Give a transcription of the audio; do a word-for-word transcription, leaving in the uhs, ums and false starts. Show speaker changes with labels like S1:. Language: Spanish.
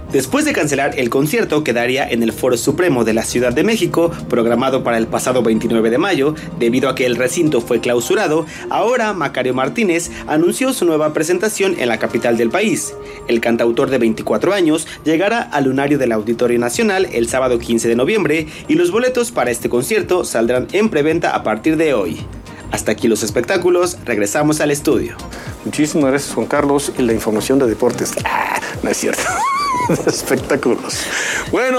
S1: Después de cancelar el concierto que daría en el Foro Supremo de la Ciudad de México, programado para el pasado veintinueve de mayo, debido a que el recinto fue clausurado, ahora Macario Martínez anunció su nueva presentación en la capital del país. El cantautor de veinticuatro años llegará al Lunario del Auditorio Nacional el sábado quince de noviembre y los boletos para este concierto saldrán en preventa a partir de hoy. Hasta aquí los espectáculos, regresamos al estudio.
S2: Muchísimas gracias, Juan Carlos, y la información de deportes. Ah, no es cierto. Espectáculos. Bueno.